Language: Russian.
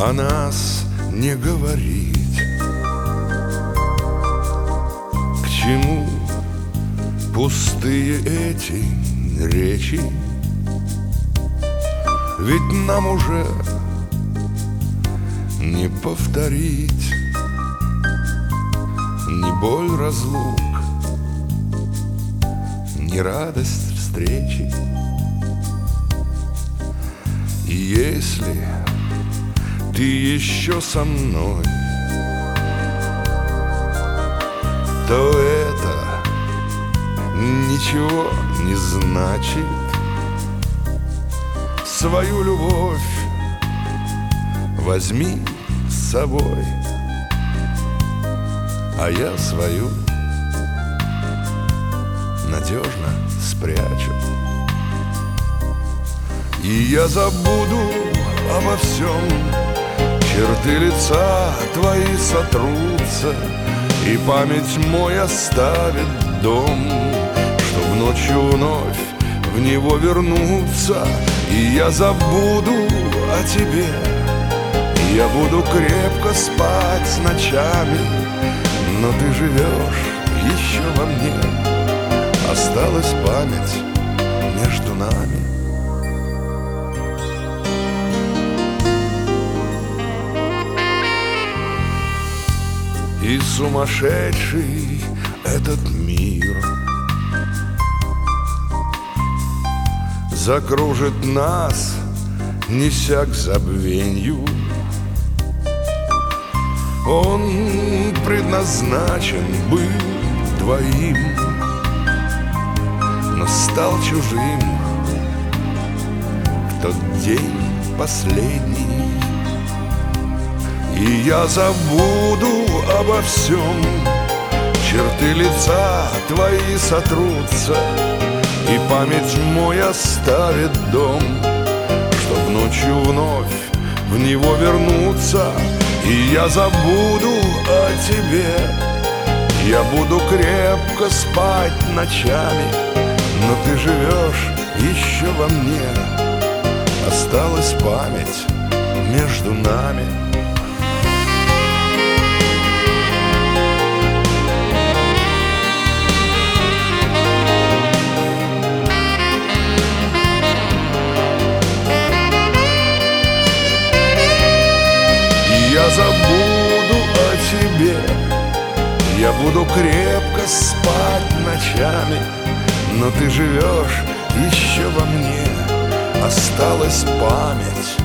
о нас не говорить. К чему пустые эти речи? Ведь нам уже не повторить ни боль разлук, ни радость встречи. И если ты еще со мной, то это ничего не значит. Свою любовь возьми с собой, а я свою надежно спрячу. И я забуду обо всем, черты лица твои сотрутся, и память мой оставит дом, чтоб ночью вновь в него вернуться. И я забуду о тебе, я буду крепко спать ночами, но ты живешь еще во мне, осталась память между нами. И сумасшедший этот мир закружит нас, неся к забвенью. Он предназначен был двоим, но стал чужим в тот день последний. И я забуду обо всем, черты лица твои сотрутся, и память мой оставит дом, чтоб ночью вновь в него вернуться. И я забуду о тебе, я буду крепко спать ночами, но ты живешь еще во мне, осталась память между нами. Я забуду о тебе, я буду крепко спать ночами, но ты живешь еще во мне, осталась память